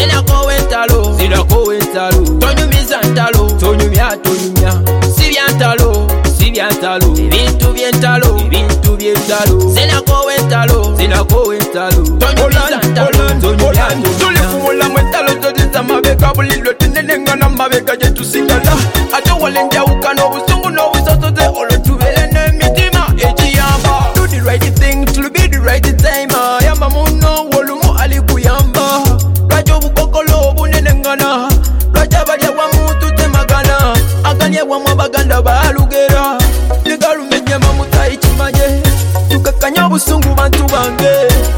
Zenako entalo tonyumiza ntalo tonyumya sibya ntalo ebintu by'entalo Zenako entalo tonyumiza ntalo tonyumya tulifumula mwentalo zodiza mabega bulilo tinenengana mabega jetusigala ate walenjawuka n'obusungu n'obusosoze olwetubere n'emitima egiyamba do the right thing to be the right time yamba muno wolumu alikuyamba lwajo obukokolo obunenengana lwaja balya wamu tutemagana aganye wamu abaganda balugera ligalumenyama mutayi kimanye tukakanya obusungu bantu bange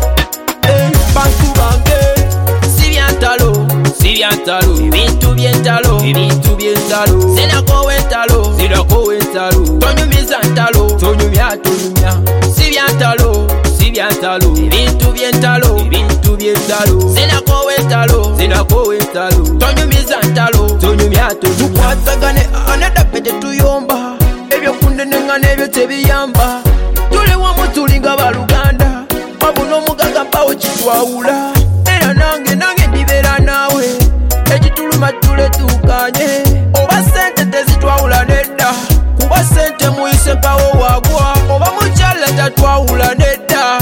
sibya ntalo ebintu by'entalo Zenako entalo tonyumiza ntalo tonyumya sibya ntalo ebintu by'entalo Zenako entalo tonyumiza ntalo tonyumya tukwatagane anadapete tuyomba ebyokundenengana ebyo tebiyamba tuli wamu tulinga baluganda wabuna omugaga mpawo kitwawula era nange ndibera naawe ekituluma tule tukanye oba sente tezitwawula nedda kuba sente muyise mpawo wagwa oba mukyala tatwawula nedda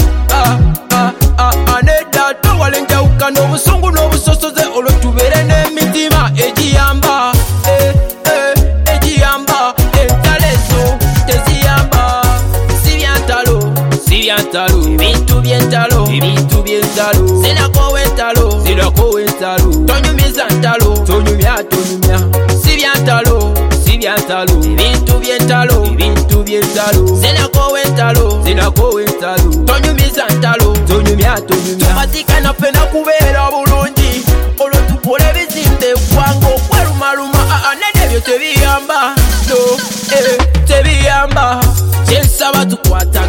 nedda towala enjawuka n'obusungu n'obusosoze olwo tubere n'emitima egiyamba entalo ezo teziyamba sibya ntalo ebintu by'entalo Zenako entalo tonyumiza ntalo tonyumya sibya ntalo ebintu by'entalo Zenako entalo tonyumiza ntalo tonyumya tumatikana fena kubeera bulungi olwo tukola ebizimbe eggwanga okwerumaluma nebyo tebiyamba tebiyamba kyensaba tukwata